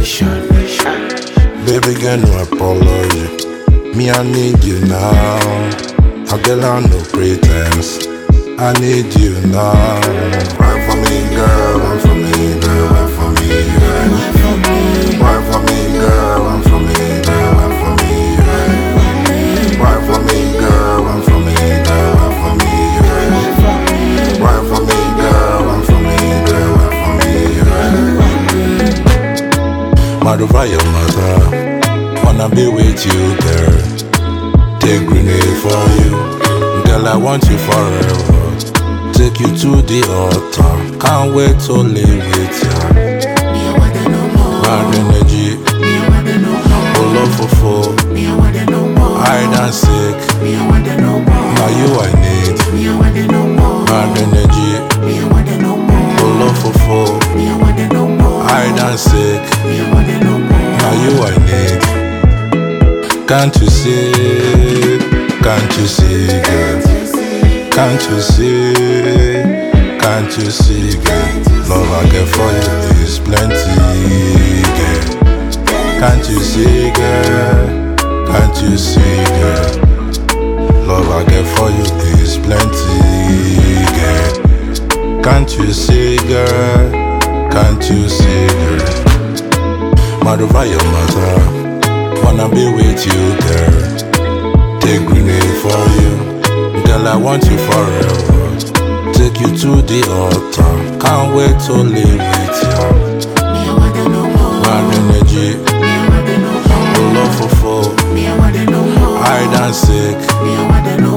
nation. Baby girl, no apology. Me, I need you now. A girl, I no pretense. I need you now. Why for me, girl? Why for me, girl? Why for me, girl? Why for me, girl? Why for me, girl? Why for me, girl? Why for me, girl? Why for me, girl? Why for me, girl? Why for me, girl? Why for me, girl? Why for me, girl? Mad over your mother. Wanna be with you, girl. Take grenade for you. Girl, I want you forever. Take you to the altar. Can't wait to live with you. Bad energy. Full of full. Hide and seek. Now you I need. Bad energy. Full of full. Hide and seek. Now you I need. Can't you see? Can't you see, girl? Can't you see? Can't you see, girl? Love I get for you is plenty, girl. Can't you see, girl? Can't you see, girl? Love I get for you is plenty, girl. Can't you see, girl? Can't you see, girl? Mad over your mother. Wanna be with you, girl. Take grenade for you. Girl, I want you forever. Take you to the altar. Can't wait to live with you. Bad energy. Full of full. Hide and seek.